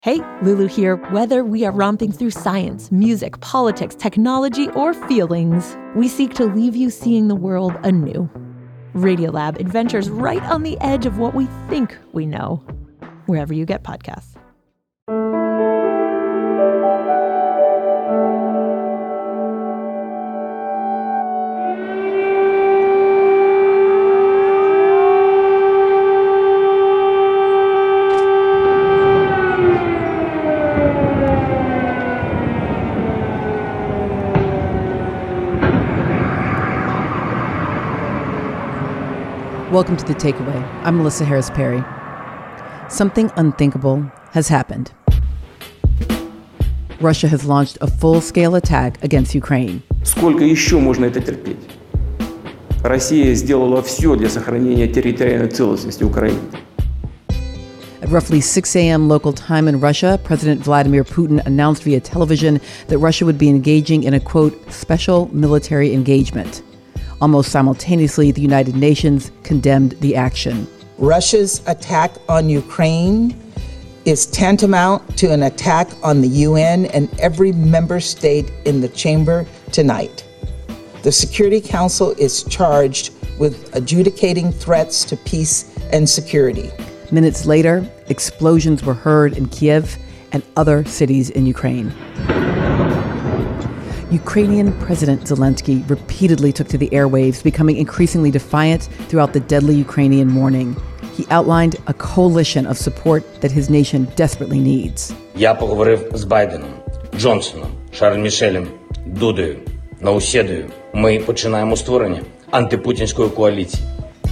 Hey, Lulu here. Whether we are romping through science, music, politics, technology, or feelings, we seek to leave you seeing the world anew. Radiolab adventures right on the edge of what we think we know, wherever you get podcasts. Welcome to The Takeaway. I'm Melissa Harris Perry. Something unthinkable has happened. Russia has launched a full-scale attack against Ukraine. Сколько еще можно это терпеть? Россия сделала все для сохранения территориальной целостности Украины. At roughly 6 a.m. local time in Russia, President Vladimir Putin announced via television that Russia would be engaging in a, quote, special military engagement. Almost simultaneously, the United Nations condemned the action. Russia's attack on Ukraine is tantamount to an attack on the UN and every member state in the chamber tonight. The Security Council is charged with adjudicating threats to peace and security. Minutes later, explosions were heard in Kiev and other cities in Ukraine. Ukrainian President Zelensky repeatedly took to the airwaves, becoming increasingly defiant throughout the deadly Ukrainian morning. He outlined a coalition of support that his nation desperately needs. Я поговорив з Байденом, Джонсоном, Шарлем Мішелем, Дудою, Наусєдою. Ми починаємо створення антипутінської коаліції.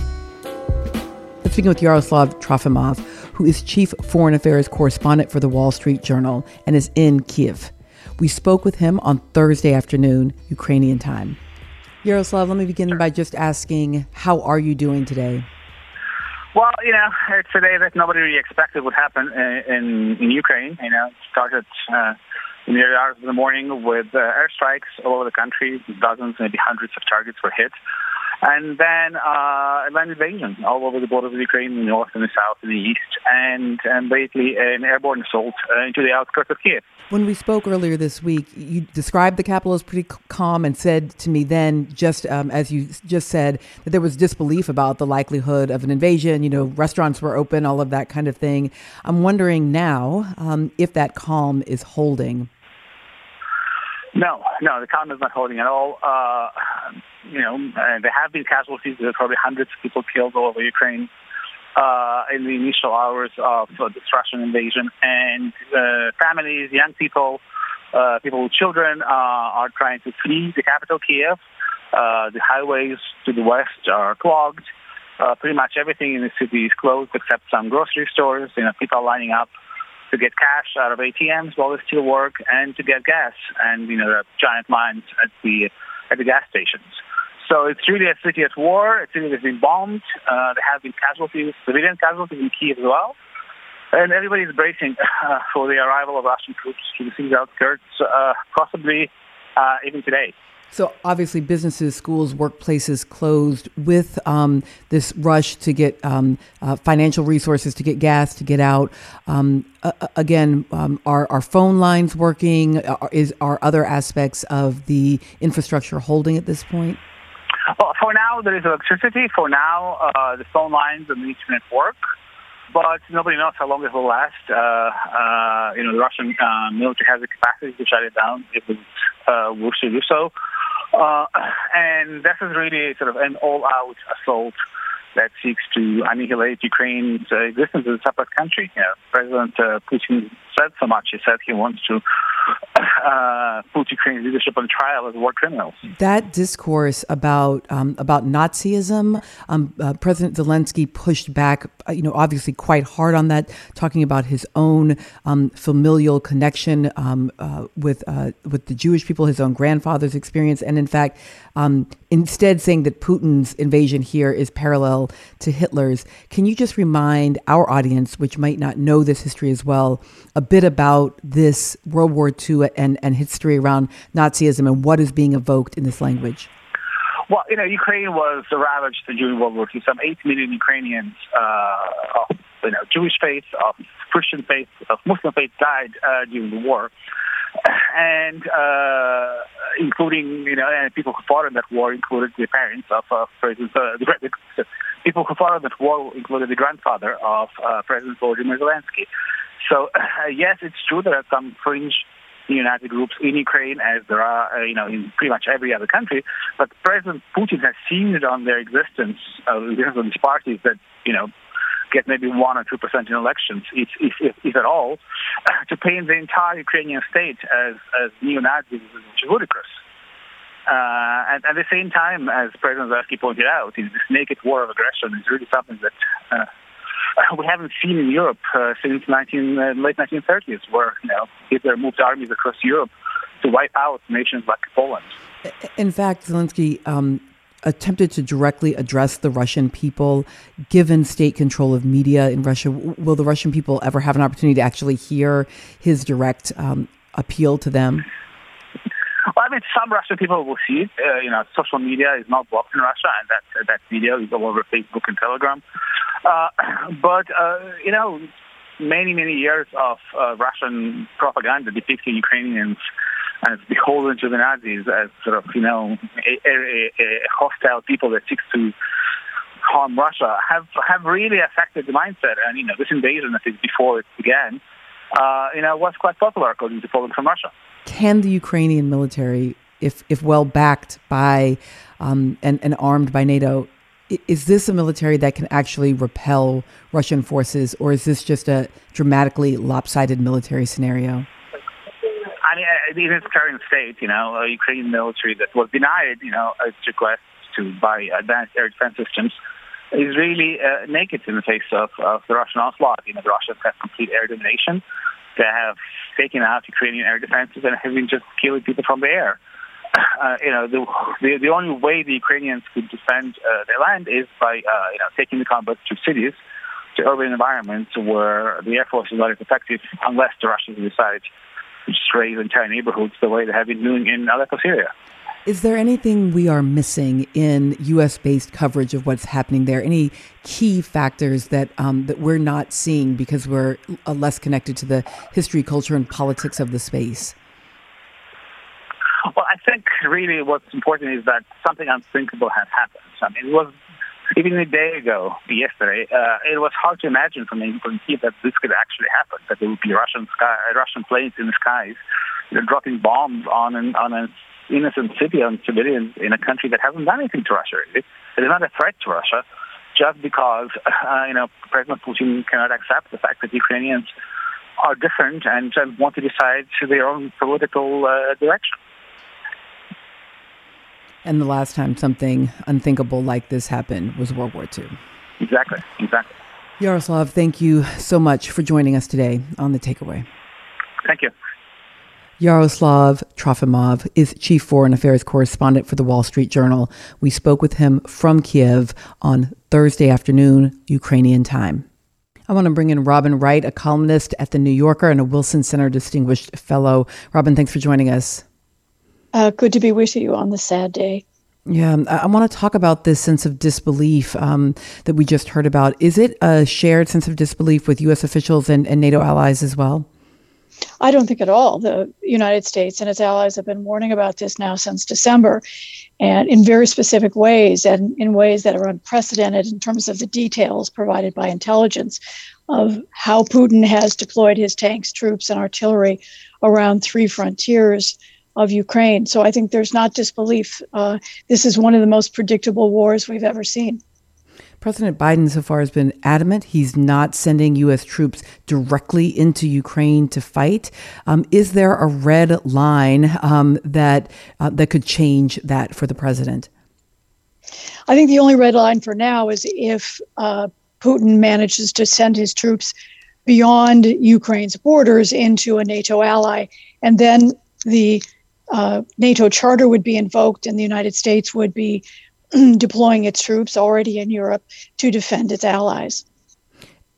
Let's begin with Yaroslav Trofimov, who is chief foreign affairs correspondent for the Wall Street Journal and is in Kiev. We spoke with him on Thursday afternoon, Ukrainian time. Yaroslav, let me begin by just asking, how are you doing today? Well, it's a day that nobody really expected would happen in Ukraine. It started in the early hours of the morning with airstrikes all over the country. Dozens, maybe hundreds of targets were hit. And then a land invasion all over the borders of Ukraine, in the north and the south and the east, and basically an airborne assault into the outskirts of Kiev. When we spoke earlier this week, you described the capital as pretty calm and said to me then, just as you just said, that there was disbelief about the likelihood of an invasion. Restaurants were open, all of that kind of thing. I'm wondering now if that calm is holding. No, the calm is not holding at all. There have been casualties. There are probably hundreds of people killed all over Ukraine in the initial hours of this Russian invasion. And families, young people, people with children are trying to flee the capital, Kiev. The highways to the west are clogged. Pretty much everything in the city is closed except some grocery stores. People are lining up to get cash out of ATMs while they still work and to get gas. And, there are giant lines at the gas stations. So it's really a city at war. It's a city that's been bombed. There have been casualties, civilian casualties in Kiev as well. And everybody's bracing for the arrival of Russian troops to the city's outskirts, possibly even today. So obviously businesses, schools, workplaces closed with this rush to get financial resources, to get gas, to get out. Are phone lines working? Are other aspects of the infrastructure holding at this point? Well, for now, there is electricity. For now, the phone lines and the internet work. But nobody knows how long it will last. The Russian military has the capacity to shut it down if it wish to do so. And this is really sort of an all-out assault that seeks to annihilate Ukraine's existence as a separate country. President Putin said so much. He said he wants to put Ukraine's leadership on trial as war criminals. That discourse about Nazism, President Zelensky pushed back, obviously quite hard on that, talking about his own familial connection with the Jewish people, his own grandfather's experience, and in fact, instead saying that Putin's invasion here is parallel to Hitler's. Can you just remind our audience, which might not know this history as well, a bit about this World War II and history around Nazism and what is being evoked in this language? Well, Ukraine was ravaged during World War II. Some 8 million Ukrainians of Jewish faith, of Christian faith, of Muslim faith died during the war. And including, and people who fought in that war included the parents of President, people who fought in that war included the grandfather of President Volodymyr Zelensky. So, yes, it's true there are some fringe neo-Nazi groups in Ukraine, as there are, in pretty much every other country. But President Putin has seized on their existence because of these parties that, get maybe 1 or 2% in elections, if at all, to paint the entire Ukrainian state as neo-Nazis, which is ludicrous. And at the same time, as President Zelensky pointed out, this naked war of aggression is really something that we haven't seen in Europe since late 1930s, where Hitler moved armies across Europe to wipe out nations like Poland. In fact, Zelensky attempted to directly address the Russian people, given state control of media in Russia. Will the Russian people ever have an opportunity to actually hear his direct appeal to them? Well, some Russian people will see it. Social media is not blocked in Russia, and that video is all over Facebook and Telegram. But many, many years of Russian propaganda depicting Ukrainians as beholden to the Nazis, as sort of, a hostile people that seeks to harm Russia, have really affected the mindset. And, this invasion, I think, before it began, was quite popular, according to polling from Russia. Can the Ukrainian military, if well backed by and armed by NATO, is this a military that can actually repel Russian forces, or is this just a dramatically lopsided military scenario? In its current state, a Ukrainian military that was denied, its request to buy advanced air defense systems is really naked in the face of the Russian onslaught. The Russians have complete air domination. They have taken out Ukrainian air defenses and have been just killing people from the air. The only way the Ukrainians could defend their land is by taking the combat to cities, to urban environments where the air force is not as effective, unless the Russians decide to destroy entire neighborhoods the way they have been doing in Aleppo, Syria. Is there anything we are missing in U.S.-based coverage of what's happening there? Any key factors that we're not seeing because we're less connected to the history, culture, and politics of the space? Well, I think really what's important is that something unthinkable has happened. It was even a day ago, yesterday, it was hard to imagine for me that this could actually happen, that there would be Russian planes in the skies, dropping bombs on an innocent city, on civilians in a country that hasn't done anything to Russia. Really. It is not a threat to Russia, just because President Putin cannot accept the fact that Ukrainians are different and want to decide their own political direction. And the last time something unthinkable like this happened was World War II. Exactly. Yaroslav, thank you so much for joining us today on The Takeaway. Thank you. Yaroslav Trofimov is chief foreign affairs correspondent for the Wall Street Journal. We spoke with him from Kiev on Thursday afternoon, Ukrainian time. I want to bring in Robin Wright, a columnist at The New Yorker and a Wilson Center Distinguished Fellow. Robin, thanks for joining us. Good to be with you on this sad day. Yeah, I want to talk about this sense of disbelief that we just heard about. Is it a shared sense of disbelief with U.S. officials and NATO allies as well? I don't think at all. The United States and its allies have been warning about this now since December, and in very specific ways, and in ways that are unprecedented in terms of the details provided by intelligence of how Putin has deployed his tanks, troops, and artillery around 3 frontiers of Ukraine. So I think there's not disbelief. This is one of the most predictable wars we've ever seen. President Biden so far has been adamant he's not sending U.S. troops directly into Ukraine to fight. Is there a red line that could change that for the president? I think the only red line for now is if Putin manages to send his troops beyond Ukraine's borders into a NATO ally, and then the NATO charter would be invoked and the United States would be deploying its troops already in Europe to defend its allies.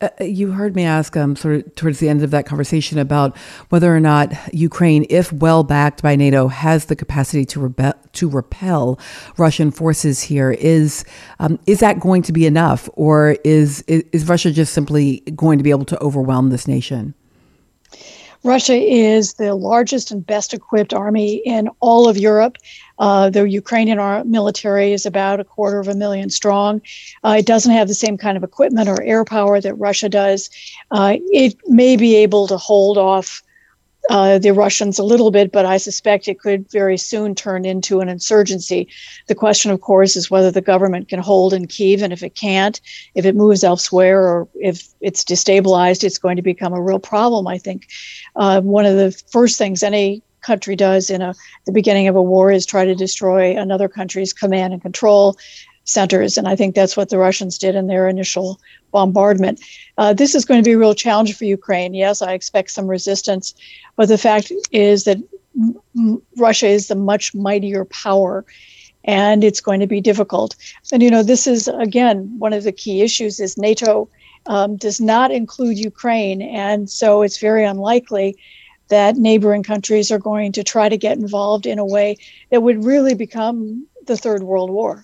You heard me ask sort of towards the end of that conversation about whether or not Ukraine, if well backed by NATO, has the capacity to repel Russian forces here. Is that going to be enough, or is Russia just simply going to be able to overwhelm this nation? Russia is the largest and best equipped army in all of Europe. The Ukrainian military is about 250,000 strong. It doesn't have the same kind of equipment or air power that Russia does. It may be able to hold off the Russians a little bit, but I suspect it could very soon turn into an insurgency. The question, of course, is whether the government can hold in Kyiv, and if it can't, if it moves elsewhere, or if it's destabilized, it's going to become a real problem, I think. One of the first things any country does in the beginning of a war is try to destroy another country's command and control centers, and I think that's what the Russians did in their initial bombardment. This is going to be a real challenge for Ukraine. Yes, I expect some resistance, but the fact is that Russia is the much mightier power, and it's going to be difficult. And, this is, again, one of the key issues is NATO does not include Ukraine, and so it's very unlikely that neighboring countries are going to try to get involved in a way that would really become the Third World War.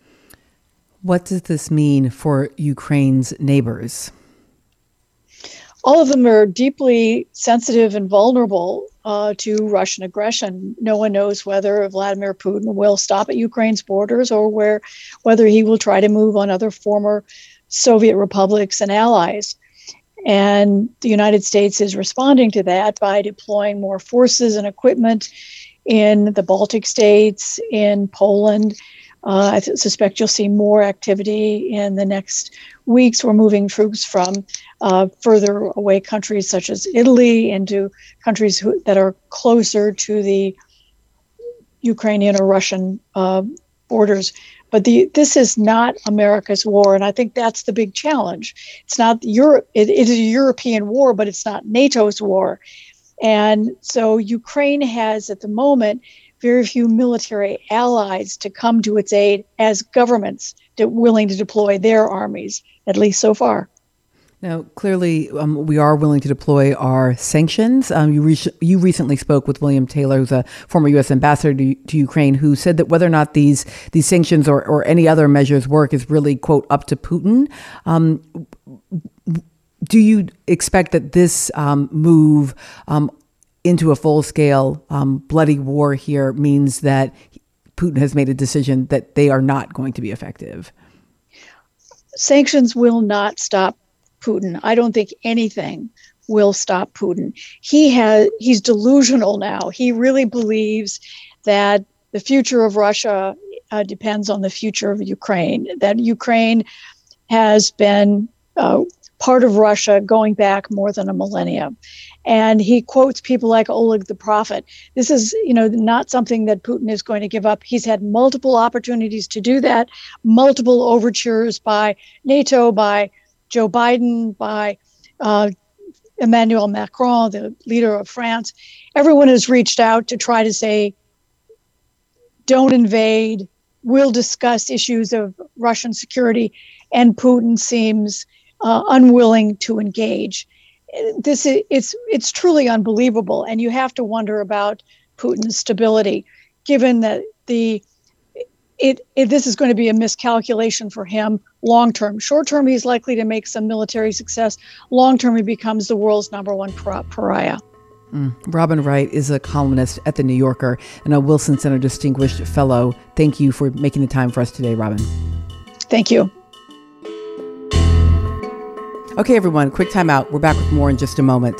What does this mean for Ukraine's neighbors? All of them are deeply sensitive and vulnerable to Russian aggression. No one knows whether Vladimir Putin will stop at Ukraine's borders or whether he will try to move on other former Soviet republics and allies. And the United States is responding to that by deploying more forces and equipment in the Baltic states, in Poland. I suspect you'll see more activity in the next weeks. We're moving troops from further away countries such as Italy into countries that are closer to the Ukrainian or Russian borders. But this is not America's war, and I think that's the big challenge. It's not Europe. It is a European war, but it's not NATO's war. And so Ukraine has, at the moment, very few military allies to come to its aid as governments that are willing to deploy their armies, at least so far. Now, clearly, we are willing to deploy our sanctions. You recently spoke with William Taylor, who's a former U.S. ambassador to Ukraine, who said that whether or not these sanctions or any other measures work is really, quote, up to Putin. Do you expect that this move into a full-scale bloody war here means that Putin has made a decision that they are not going to be effective? Sanctions will not stop Putin. I don't think anything will stop Putin. He's delusional now. He really believes that the future of Russia depends on the future of Ukraine, that Ukraine has been part of Russia going back more than a millennium. And he quotes people like Oleg the Prophet. This is, not something that Putin is going to give up. He's had multiple opportunities to do that, multiple overtures by NATO, by Joe Biden, by Emmanuel Macron, the leader of France. Everyone has reached out to try to say, don't invade, we'll discuss issues of Russian security, and Putin seems unwilling to engage. It's truly unbelievable, and you have to wonder about Putin's stability, given that this is going to be a miscalculation for him long term. Short term, he's likely to make some military success. Long term, he becomes the world's number one pariah. Robin Wright is a columnist at The New Yorker and a Wilson Center Distinguished Fellow. Thank you for making the time for us today, Robin. Thank you. Okay, everyone, quick time out. We're back with more in just a moment.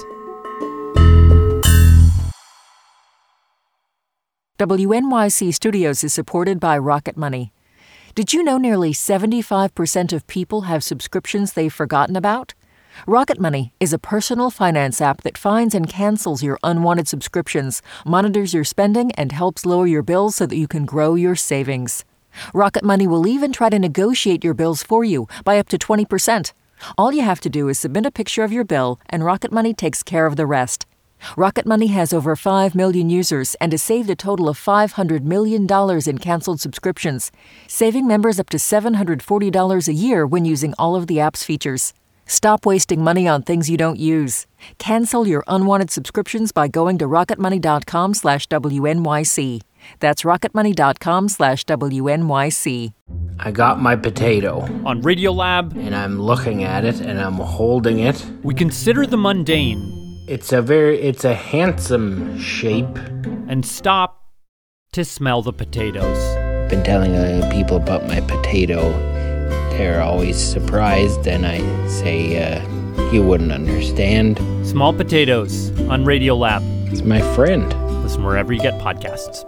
WNYC Studios is supported by Rocket Money. Did you know nearly 75% of people have subscriptions they've forgotten about? Rocket Money is a personal finance app that finds and cancels your unwanted subscriptions, monitors your spending, and helps lower your bills so that you can grow your savings. Rocket Money will even try to negotiate your bills for you by up to 20%. All you have to do is submit a picture of your bill, and Rocket Money takes care of the rest. Rocket Money has over 5 million users and has saved a total of $500 million in canceled subscriptions, saving members up to $740 a year when using all of the app's features. Stop wasting money on things you don't use. Cancel your unwanted subscriptions by going to rocketmoney.com/WNYC. That's rocketmoney.com/WNYC. I got my potato. On Radiolab, and I'm looking at it and I'm holding it. we consider the mundane It's a handsome shape. and stop to smell the potatoes. Been telling people about my potato. They're always surprised, and I say, you wouldn't understand. Small Potatoes on Radiolab. It's my friend. Listen wherever you get podcasts.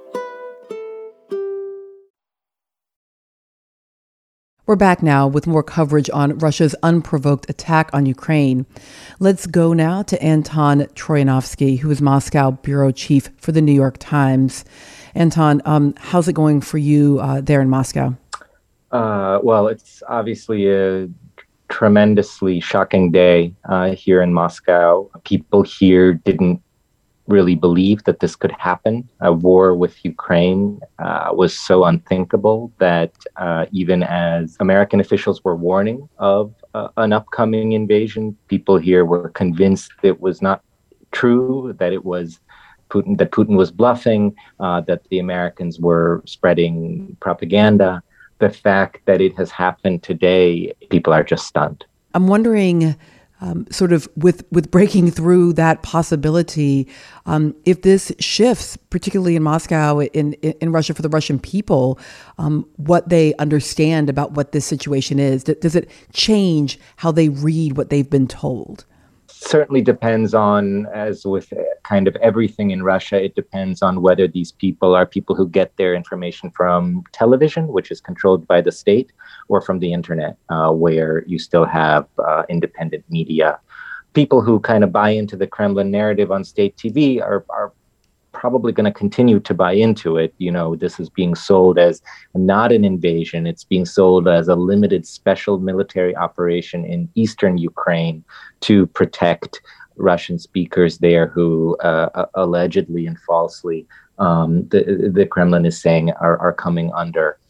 We're back now with more coverage on Russia's unprovoked attack on Ukraine. Let's go now to Anton Troyanovsky, who is Moscow bureau chief for the New York Times. Anton, how's it going for you there in Moscow? Well, it's obviously a tremendously shocking day here in Moscow. People here didn't really believe that this could happen. A war with Ukraine was so unthinkable that even as American officials were warning of an upcoming invasion, people here were convinced it was not true, that it was Putin, that Putin was bluffing, that the Americans were spreading propaganda. The fact that it has happened today, people are just stunned. I'm wondering, sort of with breaking through that possibility, if this shifts, particularly in Moscow, in Russia, for the Russian people, what they understand about what this situation is. Does it change how they read what they've been told? Certainly depends on, as with kind of everything in Russia, it depends on whether these people are people who get their information from television, which is controlled by the state, or from the internet, where you still have independent media. People who kind of buy into the Kremlin narrative on state TV are probably going to continue to buy into it. You know, this is being sold as not an invasion. It's being sold as a limited special military operation in eastern Ukraine to protect Russian speakers there who allegedly and falsely the Kremlin is saying are coming under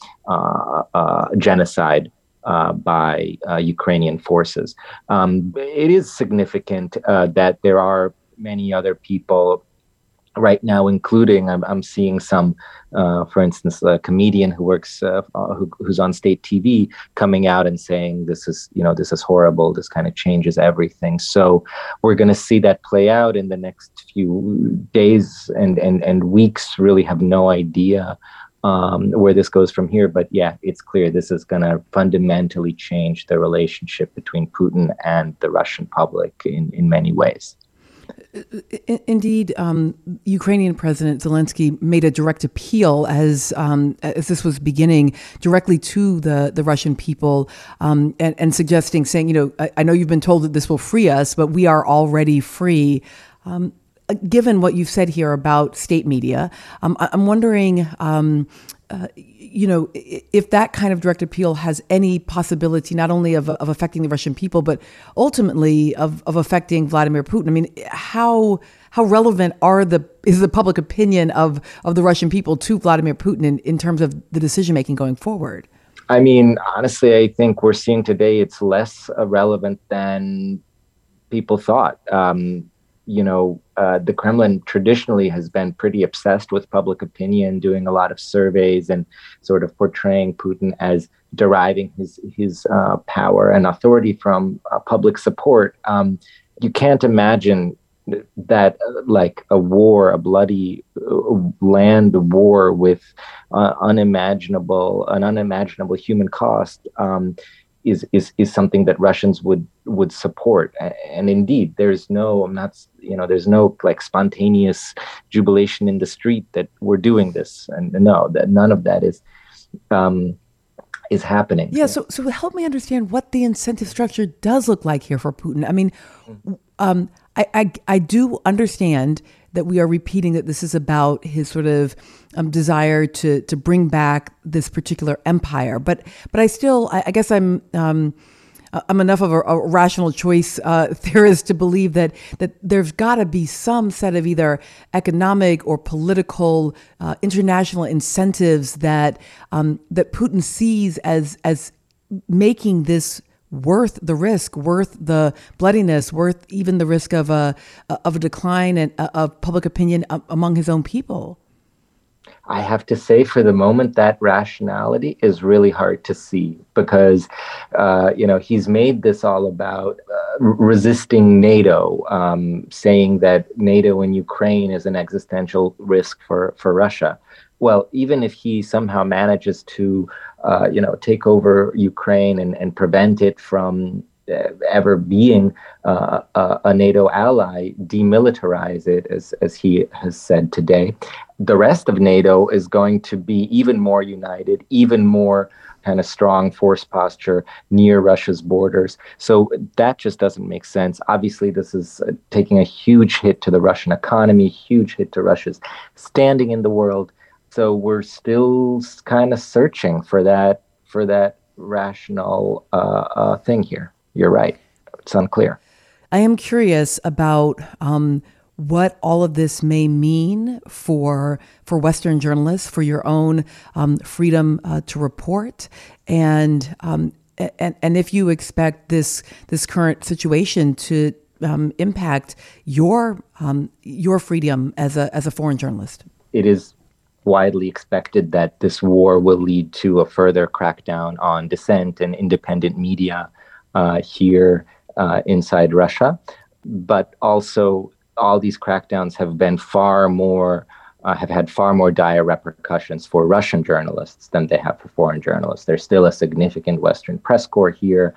genocide by Ukrainian forces. It is significant that there are many other people right now, including I'm seeing some, for instance, a comedian who works, who's on state TV, coming out and saying this is horrible. This kind of changes everything. So we're going to see that play out in the next few days and weeks. Really have no idea where this goes from here. But yeah, it's clear this is going to fundamentally change the relationship between Putin and the Russian public in many ways. Indeed, Ukrainian President Zelensky made a direct appeal as this was beginning directly to the Russian people, and saying, I know you've been told that this will free us, but we are already free. Given what you've said here about state media, I'm wondering, if that kind of direct appeal has any possibility not only of affecting the Russian people, but ultimately of affecting Vladimir Putin. I mean, how relevant is the public opinion of the Russian people to Vladimir Putin in terms of the decision making going forward? I mean, honestly, I think we're seeing today it's less relevant than people thought. The Kremlin traditionally has been pretty obsessed with public opinion, doing a lot of surveys and sort of portraying Putin as deriving his power and authority from public support. You can't imagine that like a bloody land war with an unimaginable human cost is something that Russians would support. And indeed, there's no like spontaneous jubilation in the street that we're doing this. And no, that none of that is happening. Yeah. So help me understand what the incentive structure does look like here for Putin. I mean, I do understand that we are repeating that this is about his sort of desire to bring back this particular empire. But I guess I'm enough of a rational choice theorist to believe that there's got to be some set of either economic or political international incentives that Putin sees as making this worth the risk, worth the bloodiness, worth even the risk of a decline of public opinion among his own people? I have to say, for the moment, that rationality is really hard to see because, he's made this all about resisting NATO, saying that NATO in Ukraine is an existential risk for Russia. Well, even if he somehow manages to, take over Ukraine and prevent it from ever being a NATO ally, demilitarize it, as he has said today, the rest of NATO is going to be even more united, even more kind of strong force posture near Russia's borders. So that just doesn't make sense. Obviously, this is taking a huge hit to the Russian economy, huge hit to Russia's standing in the world. So we're still kind of searching for that rational thing here. You're right. It's unclear. I am curious about what all of this may mean for Western journalists, for your own freedom to report, and if you expect this current situation to impact your freedom as a foreign journalist. It is widely expected that this war will lead to a further crackdown on dissent and independent media here inside Russia, but also all these crackdowns have been have had far more dire repercussions for Russian journalists than they have for foreign journalists. There's still a significant Western press corps here,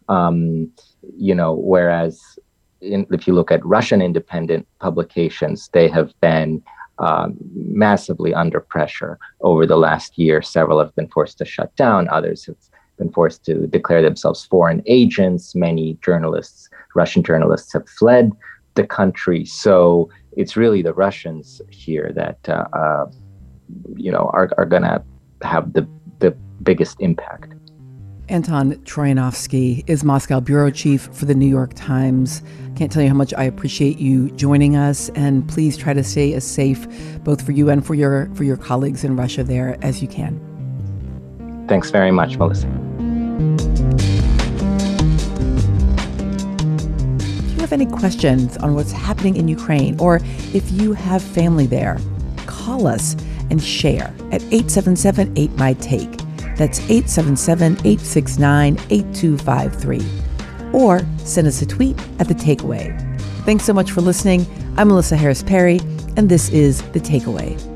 whereas if you look at Russian independent publications, they have been massively under pressure over the last year. Several have been forced to shut down. Others have been forced to declare themselves foreign agents. Many Russian journalists have fled the country. So it's really the Russians here that, are going to have the biggest impact. Anton Troyanovsky is Moscow bureau chief for the New York Times. Can't tell you how much I appreciate you joining us, and please try to stay as safe, both for you and for your colleagues in Russia there, as you can. Thanks very much, Melissa. If you have any questions on what's happening in Ukraine, or if you have family there, call us and share at 877-8MY-TAKE. That's 877-869-8253. Or send us a tweet at The Takeaway. Thanks so much for listening. I'm Melissa Harris Perry, and this is The Takeaway.